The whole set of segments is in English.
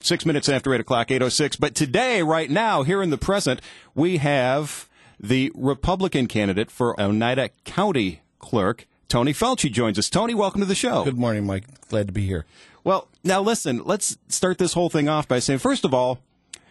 6 minutes after 8 o'clock, 8:06. But today, right now, here in the present, we have the Republican candidate for Oneida County Clerk, Tony Felci, joins us. Tony, welcome to the show. Good morning, Mike. Glad to be here. Well, now listen, let's start this whole thing off by saying, first of all,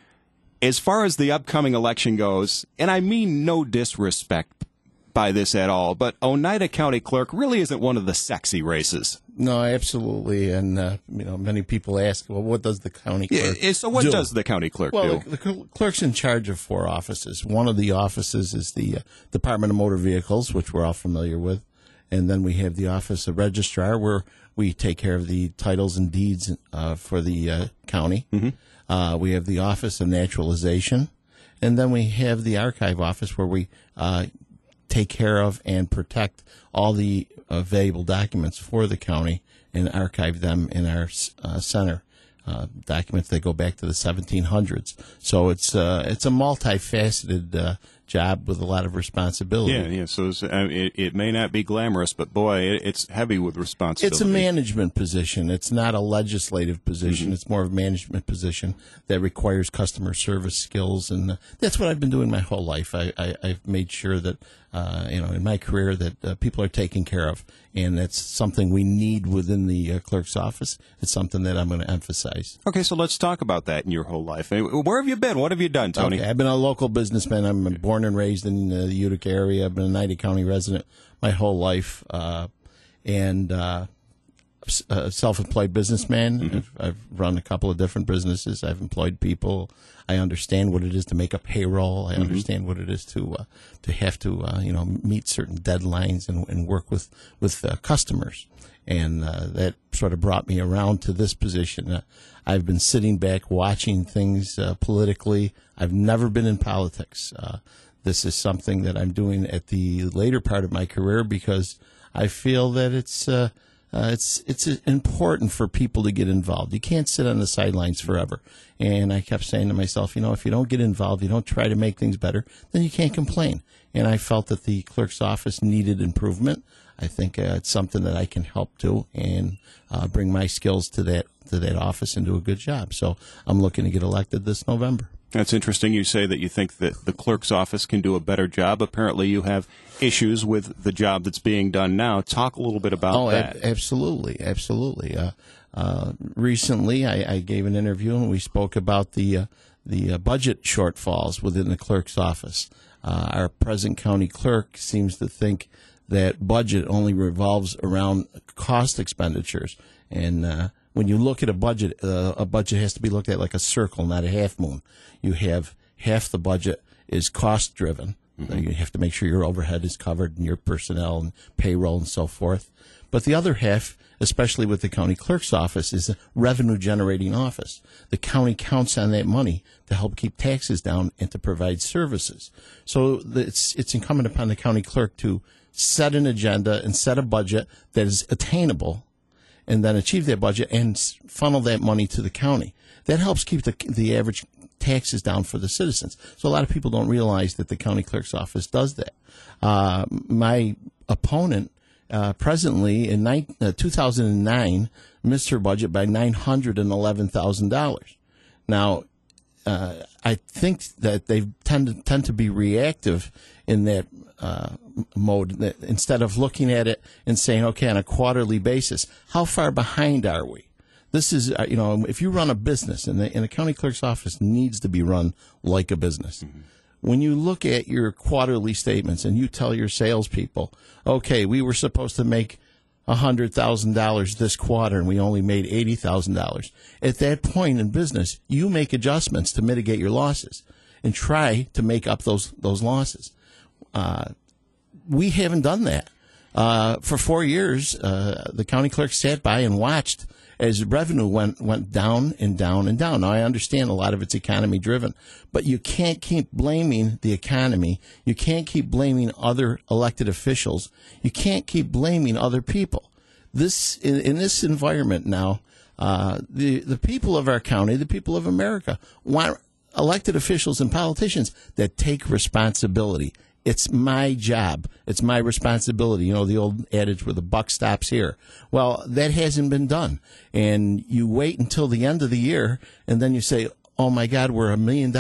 as far as the upcoming election goes, and I mean no disrespect by this at all, but Oneida County Clerk really isn't one of the sexy races. No, absolutely. And, many people ask, well, what does the county clerk So what does the county clerk do? Well, the clerk's in charge of 4 offices. One of the offices is the Department of Motor Vehicles, which we're all familiar with. And then we have the Office of Registrar, where we take care of the titles and deeds for the county. Mm-hmm. We have the Office of Naturalization. And then we have the Archive Office, where we take care of and protect all the valuable documents for the county and archive them in our center. Documents that go back to the 1700s. So it's a multifaceted job with a lot of responsibility. Yeah. So it may not be glamorous, but boy, it's heavy with responsibility. It's a management position. It's not a legislative position. Mm-hmm. It's more of a management position that requires customer service skills, and that's what I've been doing my whole life. I've made sure that in my career that people are taken care of, and that's something we need within the clerk's office. It's something that I'm going to emphasize. Okay, so let's talk about that in your whole life. Where have you been? What have you done, Tony? Okay, I've been a local businessman. I'm born and raised in the Utica area. I've been a Oneida County resident my whole life, and a self-employed businessman. Mm-hmm. I've run a couple of different businesses. I've employed people. I understand what it is to make a payroll. I understand what it is to have to meet certain deadlines and work with customers. And that sort of brought me around to this position. I've been sitting back watching things politically. I've never been in politics. This is something that I'm doing at the later part of my career because I feel that it's important for people to get involved. You can't sit on the sidelines forever. And I kept saying to myself, if you don't get involved, you don't try to make things better, then you can't complain. And I felt that the clerk's office needed improvement. I think it's something that I can help do and bring my skills to that office and do a good job. So I'm looking to get elected this November. That's interesting. You say that you think that the clerk's office can do a better job. Apparently you have issues with the job that's being done now. Talk a little bit about that. Absolutely. Recently, I gave an interview and we spoke about the budget shortfalls within the clerk's office. Our present county clerk seems to think that budget only revolves around cost expenditures. And when you look at a budget has to be looked at like a circle, not a half moon. You have half the budget is cost driven. Mm-hmm. You have to make sure your overhead is covered and your personnel and payroll and so forth. But the other half, especially with the county clerk's office, is a revenue generating office. The county counts on that money to help keep taxes down and to provide services. So it's incumbent upon the county clerk to set an agenda and set a budget that is attainable, and then achieve that budget and funnel that money to the county. That helps keep the average taxes down for the citizens. So a lot of people don't realize that the county clerk's office does that. My opponent presently in 2009 missed her budget by $911,000. Now, I think that they tend to be reactive in that mode, instead of looking at it and saying, okay, on a quarterly basis, how far behind are we? This is, if you run a business, and the county clerk's office needs to be run like a business. Mm-hmm. When you look at your quarterly statements and you tell your salespeople, okay, we were supposed to make $100,000 this quarter and we only made $80,000. At that point in business, you make adjustments to mitigate your losses and try to make up those losses. We haven't done that. For 4 years, the county clerk sat by and watched as revenue went down and down and down. Now, I understand a lot of it's economy driven, but you can't keep blaming the economy. You can't keep blaming other elected officials. You can't keep blaming other people. In this environment now, the people of our county, the people of America, want elected officials and politicians that take responsibility. It's my job. It's my responsibility. You know, the old adage where the buck stops here. Well, that hasn't been done. And you wait until the end of the year, and then you say, oh, my God, we're $1 million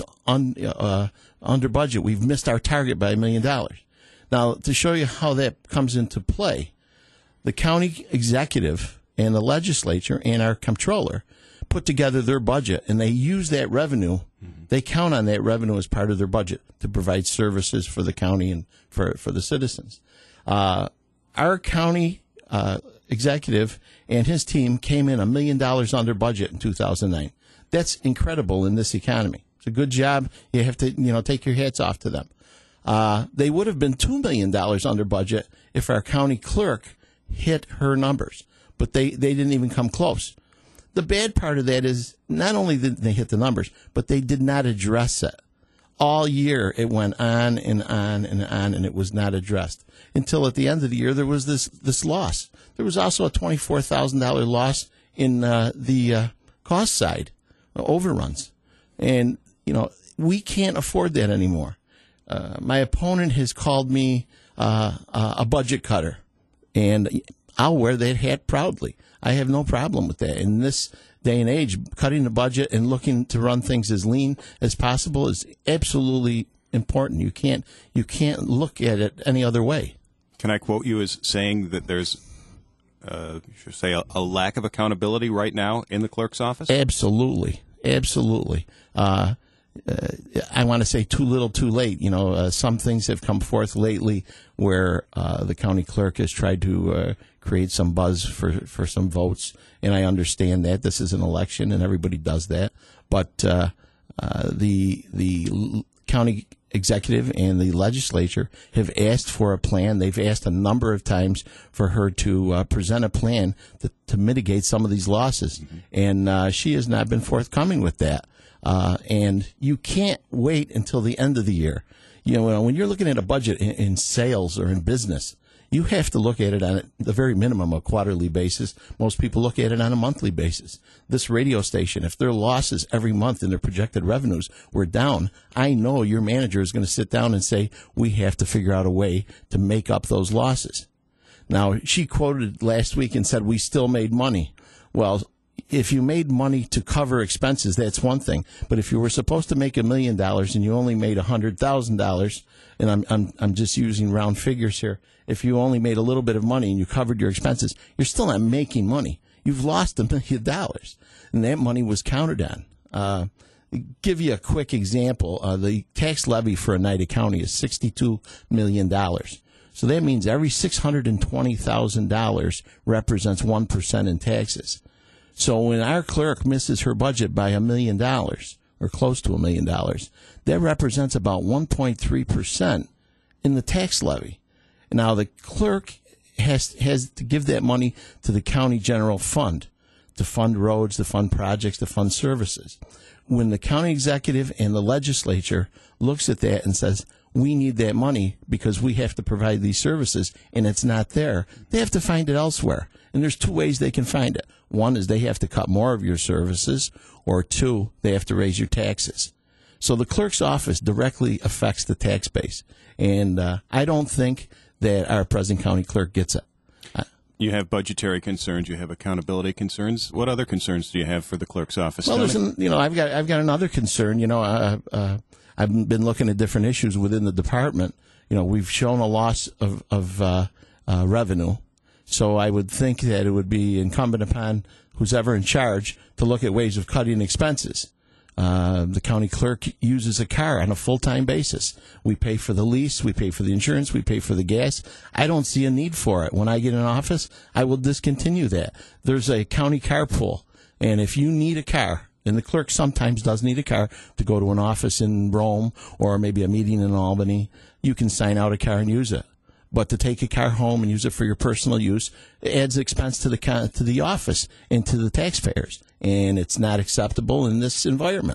under budget. We've missed our target by $1 million. Now, to show you how that comes into play, the county executive and the legislature and our comptroller put together their budget, and they use that revenue. They count on that revenue as part of their budget to provide services for the county and for the citizens. Our county executive and his team came in $1 million under budget in 2009. That's incredible in this economy. It's a good job. You have to, take your hats off to them. They would have been $2 million under budget if our county clerk hit her numbers, but they didn't even come close. The bad part of that is not only did they hit the numbers, but they did not address it. All year it went on and on and on, and it was not addressed until at the end of the year there was this loss. There was also a $24,000 loss in the cost side, overruns, and we can't afford that anymore. My opponent has called me a budget cutter, and I'll wear that hat proudly. I have no problem with that. In this day and age, cutting the budget and looking to run things as lean as possible is absolutely important. You can't look at it any other way. Can I quote you as saying that there's, a lack of accountability right now in the clerk's office? Absolutely. I want to say too little, too late. Some things have come forth lately where the county clerk has tried to create some buzz for some votes, and I understand that this is an election and everybody does that. But the county executive and the legislature have asked for a plan. They've asked a number of times for her to present a plan to mitigate some of these losses, and she has not been forthcoming with that. And you can't wait until the end of the year. When you're looking at a budget in sales or in business, you have to look at it on the very minimum a quarterly basis. Most people look at it on a monthly basis. This radio station, if their losses every month and their projected revenues were down, I know your manager is going to sit down and say, we have to figure out a way to make up those losses. Now, she quoted last week and said, we still made money. Well, if you made money to cover expenses, that's one thing. But if you were supposed to make $1 million and you only made $100,000, and I'm just using round figures here, if you only made a little bit of money and you covered your expenses, you're still not making money. You've lost $1 million, and that money was counted on. Give you a quick example. The tax levy for Oneida County is $62 million. So that means every $620,000 represents 1% in taxes. So when our clerk misses her budget by $1 million, or close to $1 million, that represents about 1.3% in the tax levy. Now, the clerk has to give that money to the county general fund to fund roads, to fund projects, to fund services. When the county executive and the legislature looks at that and says, we need that money because we have to provide these services, and it's not there, they have to find it elsewhere. And there's two ways they can find it. One is they have to cut more of your services, or two, they have to raise your taxes. So the clerk's office directly affects the tax base. And I don't think that our present county clerk gets it. You have budgetary concerns. You have accountability concerns. What other concerns do you have for the clerk's office? Well, I've got another concern. I've been looking at different issues within the department. We've shown a loss of revenue. So I would think that it would be incumbent upon who's ever in charge to look at ways of cutting expenses. The county clerk uses a car on a full-time basis. We pay for the lease, we pay for the insurance, we pay for the gas. I don't see a need for it. When I get in office, I will discontinue that. There's a county carpool, and if you need a car, and the clerk sometimes does need a car to go to an office in Rome or maybe a meeting in Albany, you can sign out a car and use it. But to take a car home and use it for your personal use, it adds expense to the office and to the taxpayers, and it's not acceptable in this environment.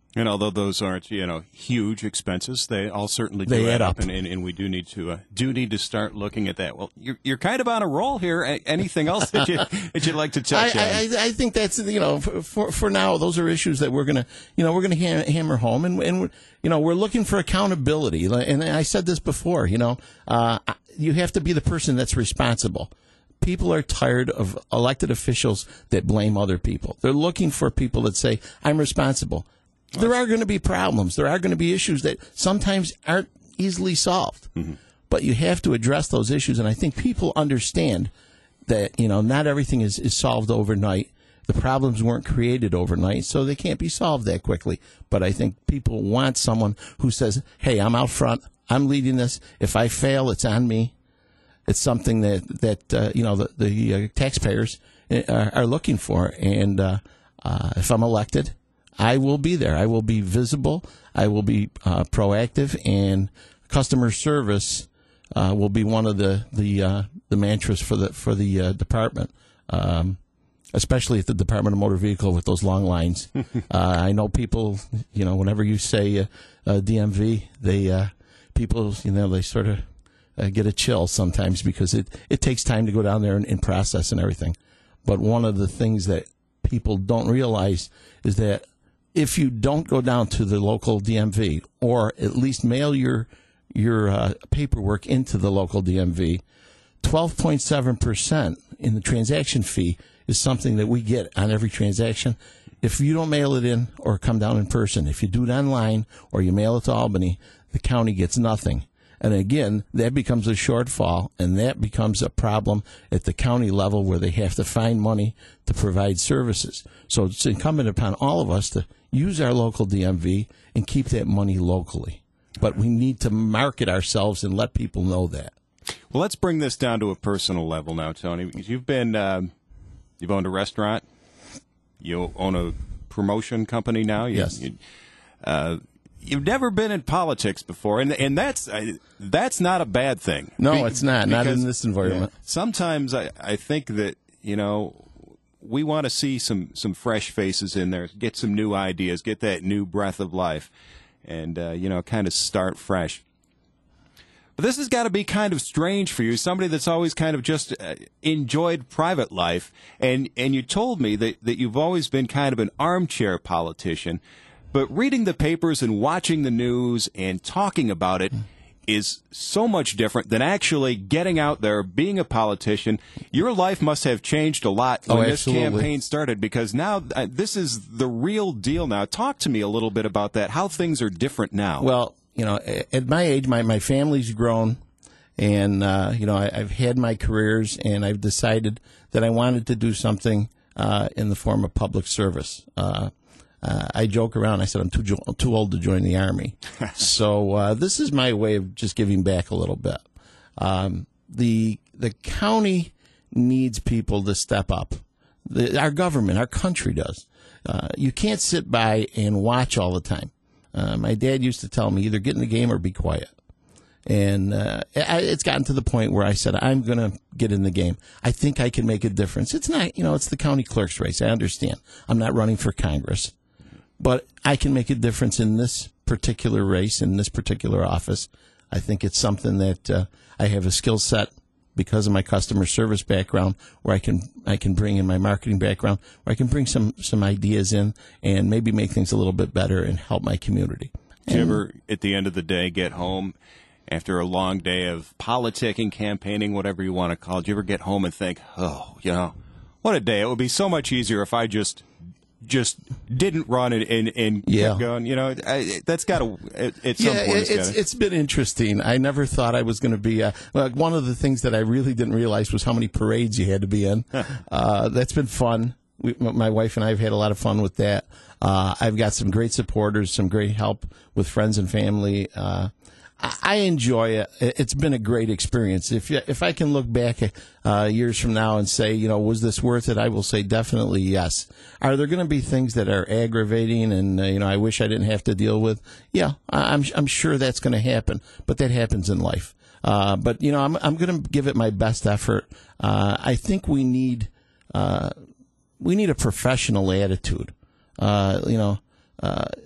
And although those aren't, huge expenses, they all certainly do They add add up, up. and we do need to start looking at that. Well, you're kind of on a roll here. Anything else that you'd like to touch on? I think that's for now. Those are issues that we're gonna hammer home, and we're looking for accountability. And I said this before. You have to be the person that's responsible. People are tired of elected officials that blame other people. They're looking for people that say, "I'm responsible." There are going to be problems. There are going to be issues that sometimes aren't easily solved. Mm-hmm. But you have to address those issues. And I think people understand that, not everything is solved overnight. The problems weren't created overnight, so they can't be solved that quickly. But I think people want someone who says, hey, I'm out front. I'm leading this. If I fail, it's on me. It's something that the taxpayers are looking for. And if I'm elected, I will be there. I will be visible. I will be proactive, and customer service will be one of the mantras for the department, especially at the Department of Motor Vehicle with those long lines. I know people. Whenever you say DMV, they sort of get a chill sometimes because it takes time to go down there and process and everything. But one of the things that people don't realize is that if you don't go down to the local DMV, or at least mail your paperwork into the local DMV, 12.7% in the transaction fee is something that we get on every transaction. If you don't mail it in or come down in person, if you do it online or you mail it to Albany, the county gets nothing. And again, that becomes a shortfall, and that becomes a problem at the county level where they have to find money to provide services. So it's incumbent upon all of us to use our local DMV and keep that money locally. But we need to market ourselves and let people know that. Well, let's bring this down to a personal level now, Tony. Because you've owned a restaurant. You own a promotion company now. Yes. You've never been in politics before, and that's not a bad thing. No, it's not. Not in this environment. Sometimes I think that, we want to see some fresh faces in there, get some new ideas, get that new breath of life, and, kind of start fresh. But this has got to be kind of strange for you, somebody that's always kind of just enjoyed private life, and you told me that you've always been kind of an armchair politician. But reading the papers and watching the news and talking about it is so much different than actually getting out there, being a politician. Your life must have changed a lot when this campaign started, because now this is the real deal now. Talk to me a little bit about that, how things are different now. Well, at my age, my family's grown, and, I've had my careers, and I've decided that I wanted to do something in the form of public service. I joke around. I said I'm too old to join the Army. So this is my way of just giving back a little bit. The county needs people to step up. Our government, our country does. You can't sit by and watch all the time. My dad used to tell me, either get in the game or be quiet. And it's gotten to the point where I said, I'm going to get in the game. I think I can make a difference. It's not, it's the county clerk's race. I understand. I'm not running for Congress. But I can make a difference in this particular race, in this particular office. I think it's something that I have a skill set because of my customer service background, where I can bring in my marketing background, where I can bring some ideas in and maybe make things a little bit better and help my community. Do you ever, at the end of the day, get home after a long day of politicking, campaigning, whatever you want to call it? Do you ever get home and think, oh, what a day. It would be so much easier if I just didn't run and kept going. That's got to, at some point. It's been interesting. I never thought I was going to be, one of the things that I really didn't realize was how many parades you had to be in. That's been fun. My wife and I have had a lot of fun with that. I've got some great supporters, some great help with friends and family. I enjoy it. It's been a great experience. If I can look back years from now and say, was this worth it? I will say definitely yes. Are there going to be things that are aggravating and I wish I didn't have to deal with? Yeah, I'm sure that's going to happen, but that happens in life. But I'm going to give it my best effort. I think we need a professional attitude.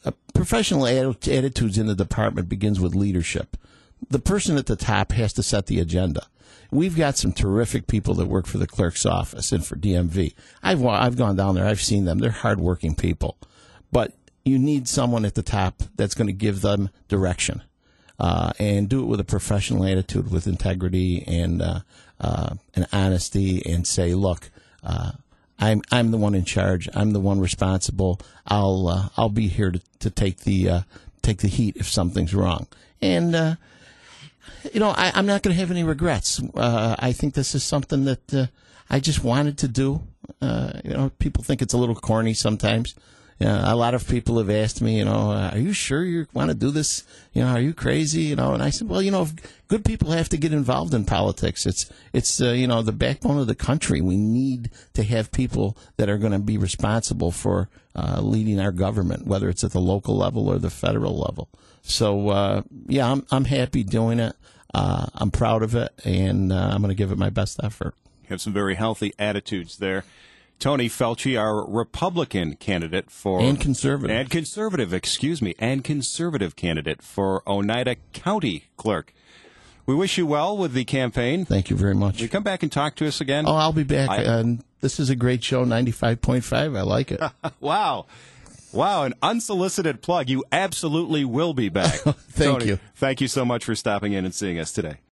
professional attitudes in the department begins with leadership. The person at the top has to set the agenda. We've got some terrific people that work for the clerk's office and for DMV. I've gone down there. I've seen them. They're hardworking people. But you need someone at the top that's going to give them direction and do it with a professional attitude, with integrity and honesty, and say, look, I'm the one in charge. I'm the one responsible. I'll be here to take the heat if something's wrong. And I'm not going to have any regrets. I think this is something that I just wanted to do. People think it's a little corny sometimes. A lot of people have asked me, are you sure you want to do this? Are you crazy? And I said, well, good people have to get involved in politics. It's the backbone of the country. We need to have people that are going to be responsible for leading our government, whether it's at the local level or the federal level. So, I'm happy doing it. I'm proud of it, and I'm going to give it my best effort. You have some very healthy attitudes there. Tony Felci, our Republican candidate for... And conservative candidate for Oneida County Clerk. We wish you well with the campaign. Thank you very much. Will you come back and talk to us again? Oh, I'll be back. This is a great show, 95.5. I like it. Wow, an unsolicited plug. You absolutely will be back. Thank Tony, you. Thank you so much for stopping in and seeing us today.